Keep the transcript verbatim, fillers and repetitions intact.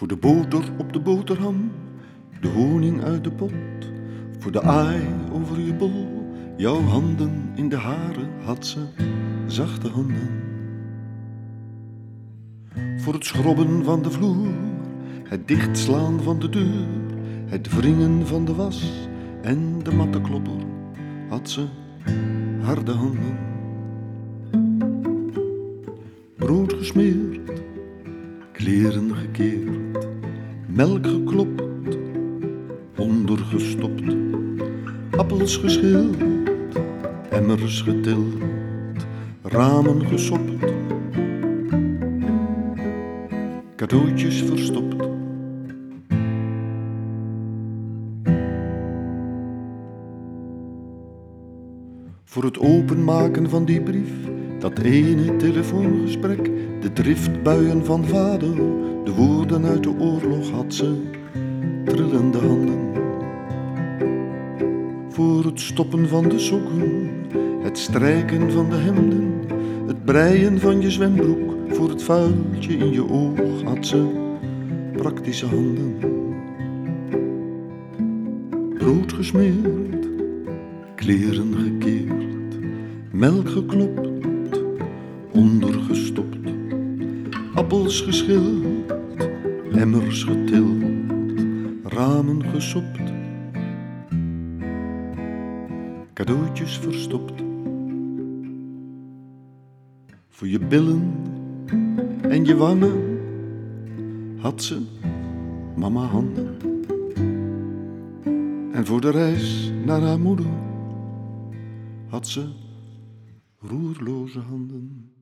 Voor de boter op de boterham, de honing uit de pot. Voor de aai over je bol, jouw handen in de haren had ze, zachte handen. Voor het schrobben van de vloer, het dichtslaan van de deur, het wringen van de was en de mattenklopper had ze harde handen. Brood gesmeerd, kleren gekeerd, melk geklopt, ondergestopt, appels geschild, emmers getild, ramen gesopt, cadeautjes verstopt. Voor het openmaken van die brief, dat ene telefoongesprek, de driftbuien van vader, de woorden uit de oorlog had ze trillende handen. Voor het stoppen van de sokken, het strijken van de hemden, het breien van je zwembroek, voor het vuiltje in je oog had ze praktische handen. Brood gesmeerd, kleren gekeerd, melk geklopt, ondergestopt, appels geschild, emmers getild, ramen gesopt, cadeautjes verstopt. Voor je billen en je wangen had ze mama handen. En voor de reis naar haar moeder had ze roerloze handen.